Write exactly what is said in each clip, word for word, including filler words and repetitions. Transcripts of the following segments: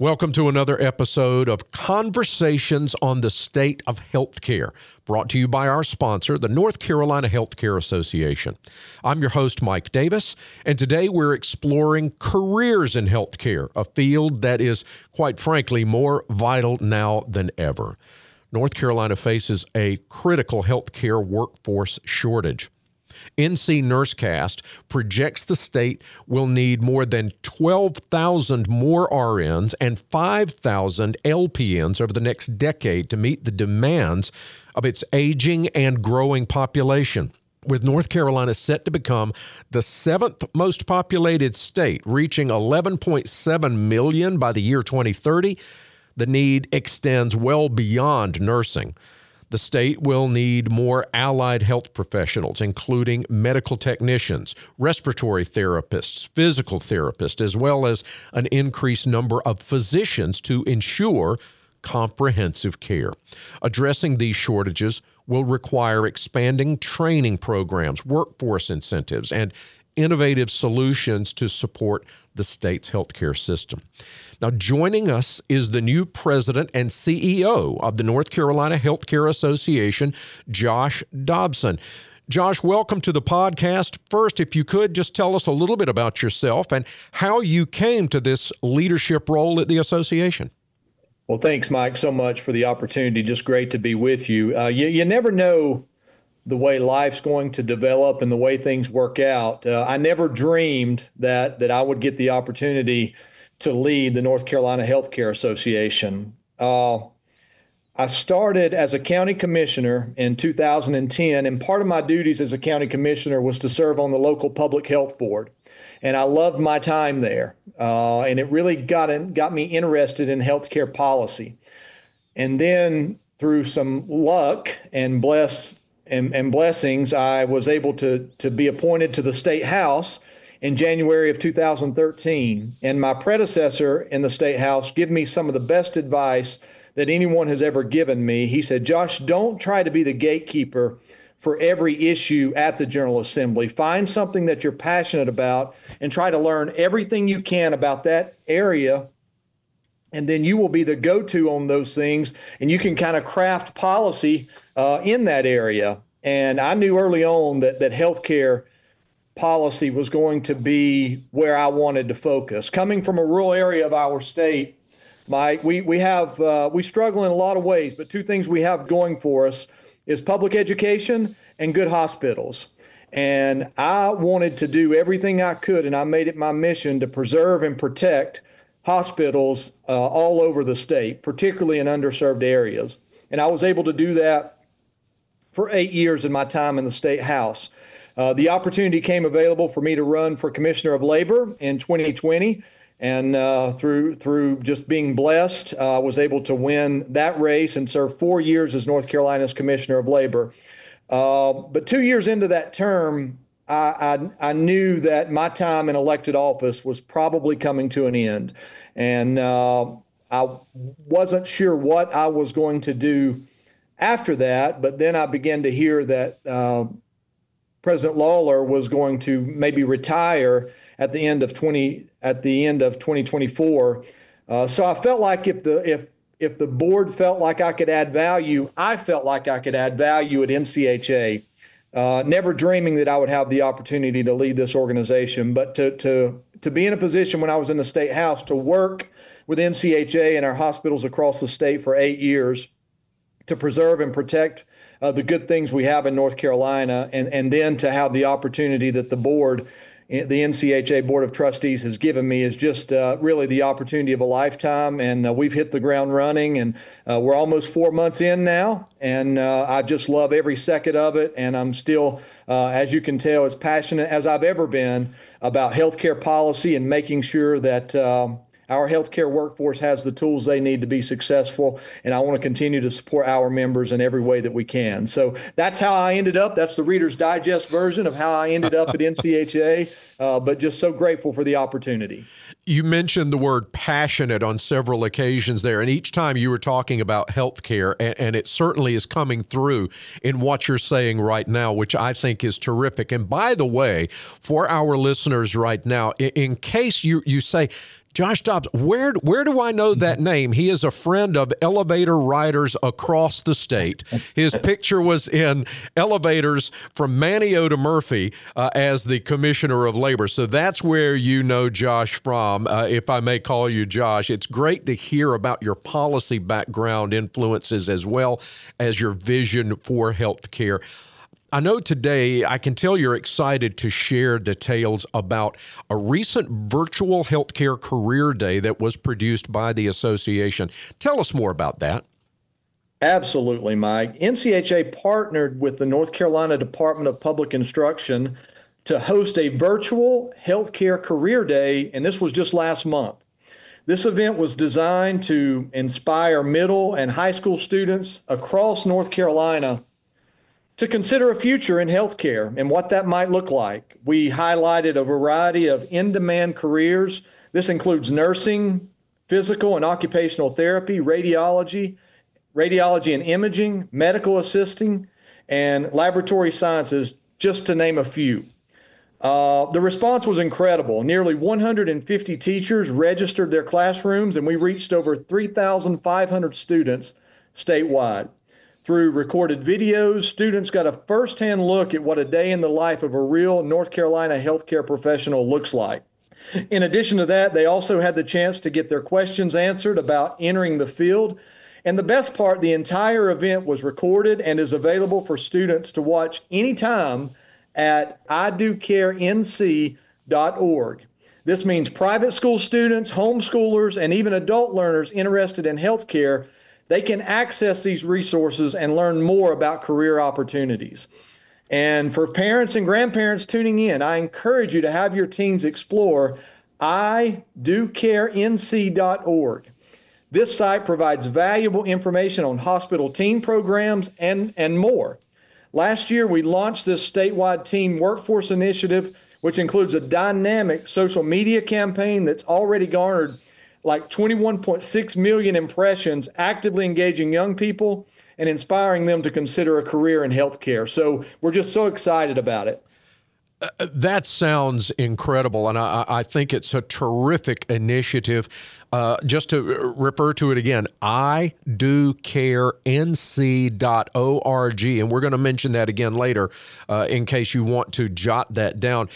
Welcome to another episode of Conversations on the State of Healthcare, brought to you by our sponsor, the North Carolina Healthcare Association. I'm your host, Mike Davis, and today we're exploring careers in healthcare, a field that is, quite frankly, more vital now than ever. North Carolina faces a critical healthcare workforce shortage. N C NurseCast projects the state will need more than twelve thousand more R Ns and five thousand L P Ns over the next decade to meet the demands of its aging and growing population. With North Carolina set to become the seventh most populated state, reaching eleven point seven million by the year twenty thirty, the need extends well beyond nursing. The state will need more allied health professionals, including medical technicians, respiratory therapists, physical therapists, as well as an increased number of physicians to ensure comprehensive care. Addressing these shortages will require expanding training programs, workforce incentives, and innovative solutions to support the state's healthcare system. Now, joining us is the new president and C E O of the North Carolina Healthcare Association, Josh Dobson. Josh, welcome to the podcast. First, if you could, just tell us a little bit about yourself and how you came to this leadership role at the association. Well, thanks, Mike, so much for the opportunity. Just great to be with you. Uh, you, you never know the way life's going to develop and the way things work out. Uh, I never dreamed that that I would get the opportunity to lead the North Carolina Healthcare Association. Uh, I started as a county commissioner in two thousand ten, and part of my duties as a county commissioner was to serve on the local public health board. And I loved my time there, uh, and it really got in, got me interested in healthcare policy. And then through some luck and bless and, and blessings, I was able to, to be appointed to the State House in January of two thousand thirteen. And my predecessor in the State House gave me some of the best advice that anyone has ever given me. He said, Josh, don't try to be the gatekeeper for every issue at the General Assembly. Find something that you're passionate about and try to learn everything you can about that area. And then you will be the go-to on those things, and you can kind of craft policy uh, in that area. And I knew early on that that healthcare policy was going to be where I wanted to focus. Coming from a rural area of our state, Mike, we we have uh, we struggle in a lot of ways, but two things we have going for us is public education and good hospitals. And I wanted to do everything I could, and I made it my mission to preserve and protect hospitals uh, all over the state, particularly in underserved areas. And I was able to do that for eight years in my time in the State House. Uh, the opportunity came available for me to run for Commissioner of Labor in twenty twenty. And uh, through through just being blessed, I uh, was able to win that race and serve four years as North Carolina's Commissioner of Labor. Uh, but two years into that term, I, I, I knew that my time in elected office was probably coming to an end. And uh, I wasn't sure what I was going to do after that. But then I began to hear that uh, President Lawler was going to maybe retire at the end of twenty at the end of twenty twenty-four. Uh, so I felt like if the if if the board felt like I could add value, I felt like I could add value at N C H A. Uh, never dreaming that I would have the opportunity to lead this organization, but to to to be in a position when I was in the State House to work with N C H A and our hospitals across the state for eight years to preserve and protect uh, the good things we have in North Carolina, and and then to have the opportunity that the board, the N C H A Board of Trustees has given me is just uh, really the opportunity of a lifetime. And uh, we've hit the ground running, and uh, we're almost four months in now. And uh, I just love every second of it. And I'm still, uh, as you can tell, as passionate as I've ever been about healthcare policy and making sure that um, our healthcare workforce has the tools they need to be successful. And I want to continue to support our members in every way that we can. So that's how I ended up. That's the Reader's Digest version of how I ended up at N C H A, uh, but just so grateful for the opportunity. You mentioned the word passionate on several occasions there, and each time you were talking about healthcare, and, and it certainly is coming through in what you're saying right now, which I think is terrific. And by the way, for our listeners right now, in, in case you, you say, Josh Dobbs, where where do I know that name? He is a friend of elevator riders across the state. His picture was in elevators from Manteo to Murphy uh, as the Commissioner of Labor. So that's where you know Josh from, uh, if I may call you Josh. It's great to hear about your policy background influences as well as your vision for health care. I know today, I can tell you're excited to share details about a recent virtual healthcare career day that was produced by the association. Tell us more about that. Absolutely, Mike. N C H A partnered with the North Carolina Department of Public Instruction to host a virtual healthcare career day, and this was just last month. This event was designed to inspire middle and high school students across North Carolina to consider a future in healthcare and what that might look like. We highlighted a variety of in-demand careers. This includes nursing, physical and occupational therapy, radiology, radiology and imaging, medical assisting, and laboratory sciences, just to name a few. Uh, the response was incredible. Nearly one hundred fifty teachers registered their classrooms, and we reached over three thousand five hundred students statewide. Through recorded videos, students got a firsthand look at what a day in the life of a real North Carolina healthcare professional looks like. In addition to that, they also had the chance to get their questions answered about entering the field. And the best part, the entire event was recorded and is available for students to watch anytime at I do care N C dot org. This means private school students, homeschoolers, and even adult learners interested in healthcare, they can access these resources and learn more about career opportunities. And for parents and grandparents tuning in, I encourage you to have your teens explore I do care N C dot org. This site provides valuable information on hospital teen programs and, and more. Last year, we launched this statewide teen workforce initiative, which includes a dynamic social media campaign that's already garnered like twenty-one point six million impressions, actively engaging young people and inspiring them to consider a career in healthcare. So we're just so excited about it. Uh, that sounds incredible, and I, I think it's a terrific initiative. Uh, just to refer to it again, I do care N C dot org, and we're going to mention that again later uh, in case you want to jot that down.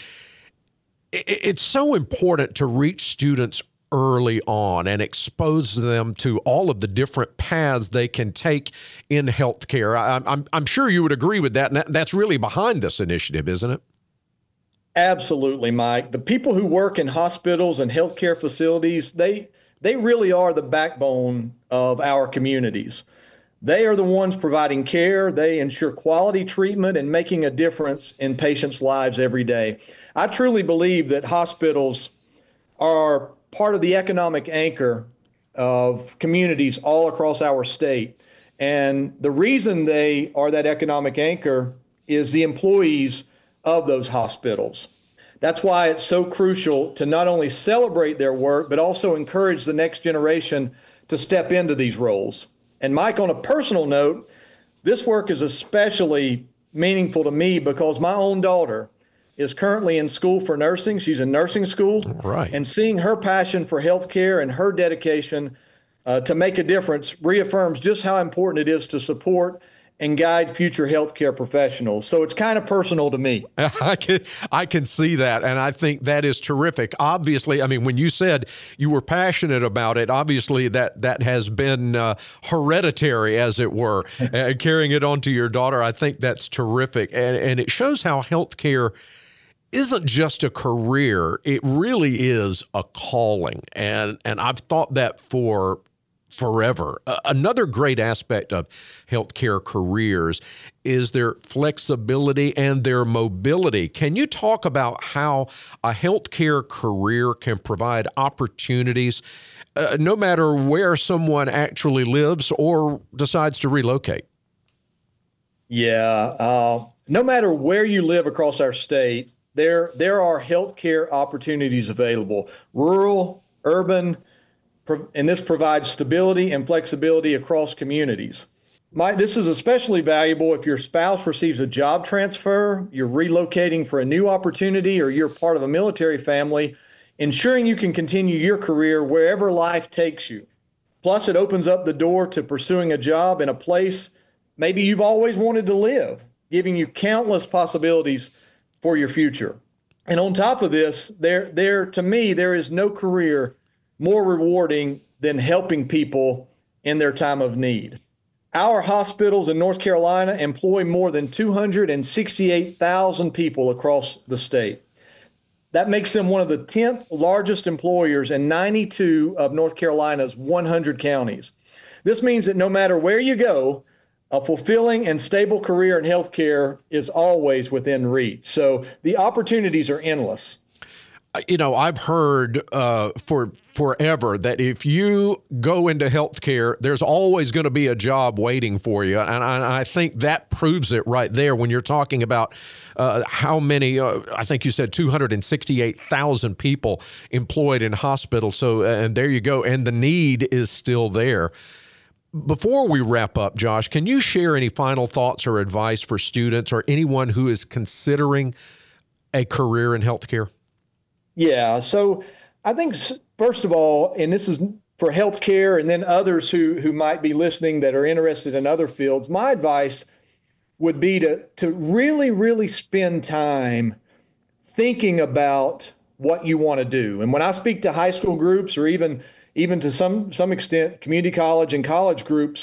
It, it's so important to reach students early on and expose them to all of the different paths they can take in healthcare. I, I'm, I'm sure you would agree with that, and that's really behind this initiative, isn't it? Absolutely, Mike. The people who work in hospitals and healthcare facilities, they they really are the backbone of our communities. They are the ones providing care. They ensure quality treatment and making a difference in patients' lives every day. I truly believe that hospitals are part of the economic anchor of communities all across our state. And the reason they are that economic anchor is the employees of those hospitals. That's why it's so crucial to not only celebrate their work, but also encourage the next generation to step into these roles. And Mike, on a personal note, this work is especially meaningful to me because my own daughter is currently in school for nursing. She's in nursing school. Right. And seeing her passion for healthcare and her dedication uh, to make a difference reaffirms just how important it is to support and guide future healthcare professionals. So it's kind of personal to me. I can I can see that, and I think that is terrific. Obviously, I mean, when you said you were passionate about it, obviously that that has been uh, hereditary, as it were, uh, carrying it on to your daughter. I think that's terrific, and and it shows how healthcare isn't just a career; it really is a calling, and and I've thought that for forever. Uh, another great aspect of healthcare careers is their flexibility and their mobility. Can you talk about how a healthcare career can provide opportunities uh, no matter where someone actually lives or decides to relocate? Yeah, uh, no matter where you live across our state, there there are healthcare opportunities available, rural, urban, and this provides stability and flexibility across communities. My, this is especially valuable if your spouse receives a job transfer, you're relocating for a new opportunity, or you're part of a military family. ensuring you can continue your career wherever life takes you. Plus, it opens up the door to pursuing a job in a place maybe you've always wanted to live, giving you countless possibilities for your future. And on top of this, there, there, to me, there is no career more rewarding than helping people in their time of need. Our hospitals in North Carolina employ more than two hundred sixty-eight thousand people across the state. That makes them one of the tenth largest employers in ninety-two of North Carolina's one hundred counties. This means that no matter where you go, a fulfilling and stable career in healthcare is always within reach. So the opportunities are endless. You know, I've heard uh, for forever that if you go into healthcare, there's always going to be a job waiting for you. And I, I think that proves it right there when you're talking about uh, how many, uh, I think you said two hundred sixty-eight thousand people employed in hospitals. So, and there you go. And the need is still there. Before we wrap up, Josh, can you share any final thoughts or advice for students or anyone who is considering a career in healthcare? Yeah. So I think, first of all, and this is for healthcare and then others who, who might be listening that are interested in other fields, my advice would be to, to really, really spend time thinking about what you want to do. And when I speak to high school groups or even even to some some extent community college and college groups,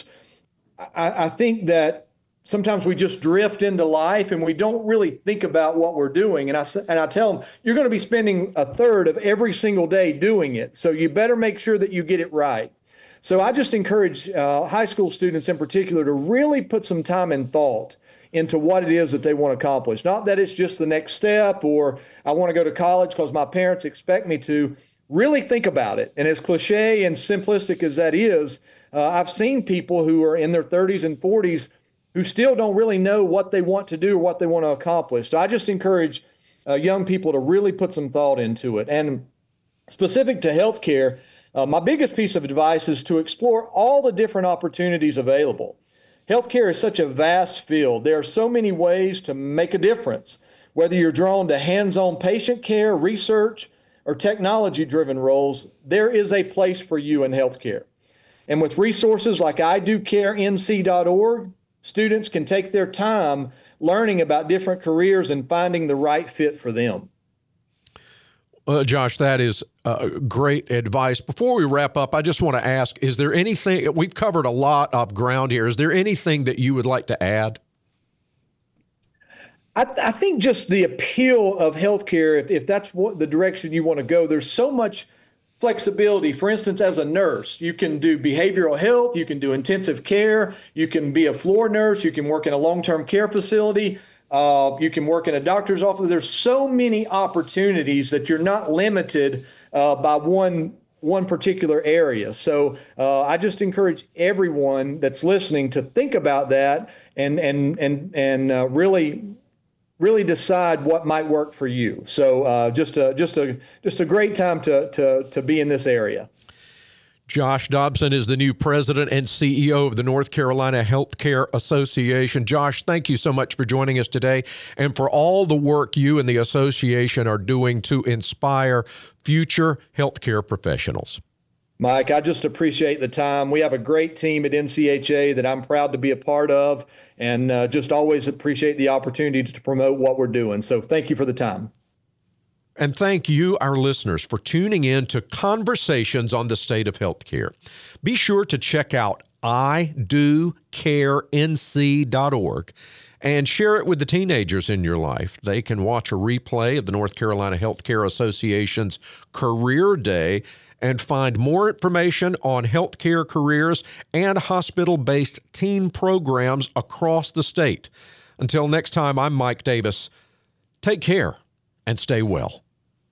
I, I think that sometimes we just drift into life and we don't really think about what we're doing. And I, and I tell them, you're going to be spending a third of every single day doing it. So you better make sure that you get it right. So I just encourage uh, high school students in particular to really put some time and thought into what it is that they want to accomplish. Not that it's just the next step or I want to go to college because my parents expect me to. Really think about it. And as cliche and simplistic as that is, uh, I've seen people who are in their thirties and forties who still don't really know what they want to do or what they want to accomplish. So I just encourage uh, young people to really put some thought into it. And specific to healthcare, uh, my biggest piece of advice is to explore all the different opportunities available. Healthcare is such a vast field. There are so many ways to make a difference, whether you're drawn to hands-on patient care, research, or technology-driven roles. There is a place for you in healthcare. And with resources like I do care N C dot org, students can take their time learning about different careers and finding the right fit for them. Uh, Josh, that is uh, great advice. Before we wrap up, I just want to ask, is there anything, we've covered a lot of ground here, is there anything that you would like to add? I, th- I think just the appeal of healthcare, if, if that's what the direction you want to go, there's so much flexibility. For instance, as a nurse, you can do behavioral health, you can do intensive care, you can be a floor nurse, you can work in a long-term care facility, uh, you can work in a doctor's office. There's so many opportunities that you're not limited uh, by one one particular area. So uh, I just encourage everyone that's listening to think about that and and and and uh, really. really decide what might work for you. So uh, just a just a just a great time to to to be in this area. Josh Dobson is the new president and C E O of the North Carolina Healthcare Association. Josh, thank you so much for joining us today and for all the work you and the association are doing to inspire future healthcare professionals. Mike, I just appreciate the time. We have a great team at N C H A that I'm proud to be a part of, and uh, just always appreciate the opportunity to promote what we're doing. So thank you for the time. And thank you, our listeners, for tuning in to Conversations on the State of Healthcare. Be sure to check out I do care N C dot org and share it with the teenagers in your life. They can watch a replay of the North Carolina Healthcare Association's Career Day and find more information on healthcare careers and hospital-based teen programs across the state. Until next time, I'm Mike Davis. Take care and stay well.